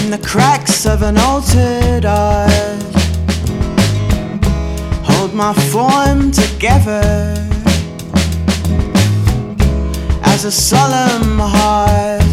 in the cracks of an altered art. Hold my form together as a solemn heart